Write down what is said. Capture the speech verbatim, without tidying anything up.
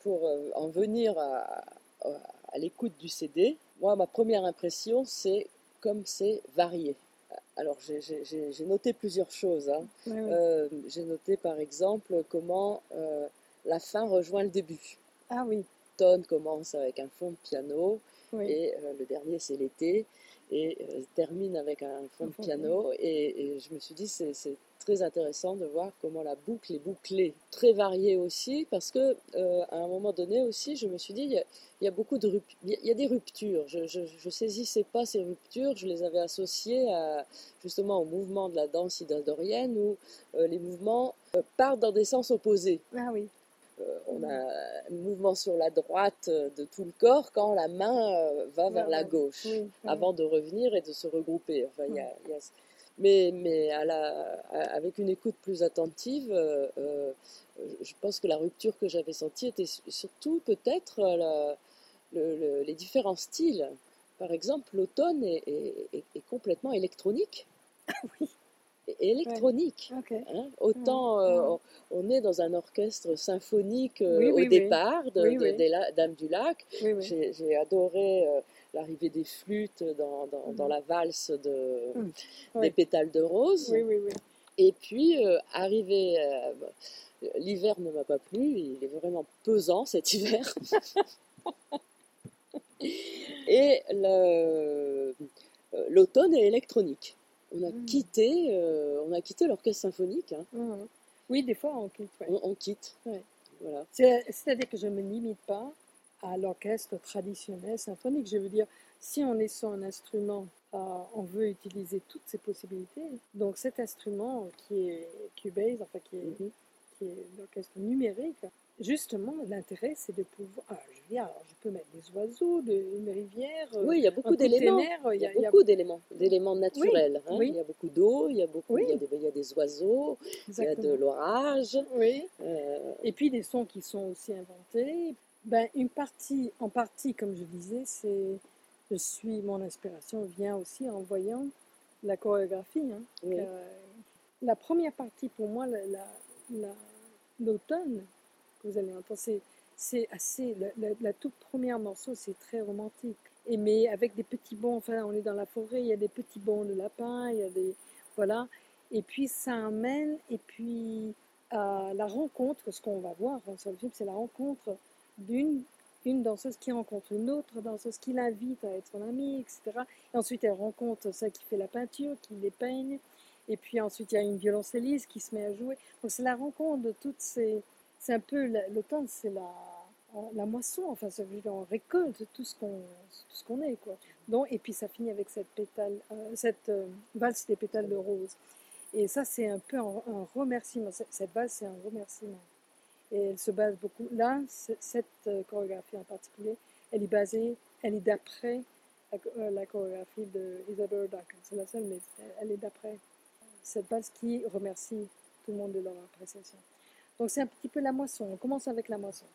pour euh, en venir à, à, à l'écoute du C D, moi, ma première impression, c'est comme c'est varié. Alors, j'ai j'ai- j'ai- j'ai noté plusieurs choses, hein. Oui, oui. Euh, j'ai noté, par exemple, comment euh, la fin rejoint le début. Ah oui, L'automne commence avec un fond de piano, oui. et euh, le dernier, c'est l'été, et euh, termine avec un fond de Enfin, piano. Et, et je me suis dit, c'est c'est très intéressant de voir comment la boucle est bouclée. Très variée aussi, parce que euh, à un moment donné aussi, je me suis dit, il y a, il y a beaucoup de rup- il y a- il y a des ruptures. Je, je, je saisissais pas ces ruptures, je les avais associées à, justement au mouvement de la danse isidorienne, où euh, les mouvements euh, partent dans des sens opposés. ah oui. Euh, on Mm. a un mouvement sur la droite euh, de tout le corps quand la main euh, va vers Vers la la gauche. gauche, Oui, oui, avant de revenir et de se regrouper. Enfin, il y oui. a, il y a... Mais, mais à la, à- avec une écoute plus attentive, euh, euh, je pense que la rupture que j'avais sentie était surtout peut-être euh, la- le- le- les différents styles. Par exemple, l'automne est, est- est- est complètement électronique. Oui, oui. Électronique, Ok. hein. Mm, Autant euh, mm. on, on est dans un orchestre symphonique euh, Oui, au oui, oui. départ de, Oui, de- oui. des La- Dames du Lac. Oui, oui. J'ai j'ai adoré euh, l'arrivée des flûtes dans, dans- dans Mm, la valse de, mm. des Oui, pétales de rose. oui, oui, oui. Et puis, euh, arrivé, euh, l'hiver ne m'a pas plu, il est vraiment pesant cet hiver. Et le- euh, l'automne est électronique. On a Mm, quitté, euh, on a quitté l'orchestre symphonique, hein. mm. Oui, des fois on quitte, ouais. On, on quitte. Ouais. Voilà. C'est- C'est-à-dire que je ne me limite pas à l'orchestre traditionnel symphonique. Je veux dire, si on est sur un instrument, euh, on veut utiliser toutes ces possibilités. Donc cet instrument qui est Cubase, enfin qui est, Mhm. qui est l'orchestre numérique, justement, l'intérêt c'est de pouvoir... Ah, je veux dire, alors, je peux mettre des oiseaux, de, une rivière, euh, Oui, il y a un beaucoup d'éléments. container, il Il y y a a, il y a- beaucoup d'éléments, d'éléments Oui, naturels, hein. Il oui, y a beaucoup d'eau, il y a beaucoup, il y a oui, des, il y a des oiseaux, il y a de exactement. l'orage. Oui. Euh, Et puis des sons qui sont aussi inventés. Ben, une partie, en partie, comme je disais, c'est, je suis, mon inspiration vient aussi en voyant la chorégraphie, hein. oui, Que- la première partie, pour moi, la, la- la- l'automne, que vous allez entendre, c'est, c'est assez, la, la, la toute première morceau, c'est très romantique. Et mais avec des petits bonds, enfin, on est dans la forêt, il y a des petits bonds de lapin, il y a des, voilà. Et puis ça amène, et puis à la rencontre, ce qu'on va voir hein, sur le film, c'est la rencontre d'une une danseuse qui rencontre une autre danseuse qui l'invite à être son amie, et cetera. Et ensuite, elle rencontre celle qui fait la peinture, qui les peigne. Et puis ensuite, il y a une violoncelliste qui se met à jouer. Donc c'est la rencontre de toutes ces... C'est un peu l'automne, c'est la, la moisson. Enfin, ça veut dire on récolte tout ce qu'on tout ce qu'on est, quoi. Donc, et puis ça finit avec cette pétale, euh, cette euh, valse des pétales de rose. Et ça, c'est un peu un, un remerciement. Cette base, c'est un remerciement. Et elle se base beaucoup. Là, cette euh, chorégraphie en particulier, elle est basée, elle est d'après la, euh, la chorégraphie de Isadora Duncan. C'est la seule, mais elle est d'après cette base qui remercie tout le monde de leur appréciation. Donc c'est un petit peu la moisson. On commence avec la moisson.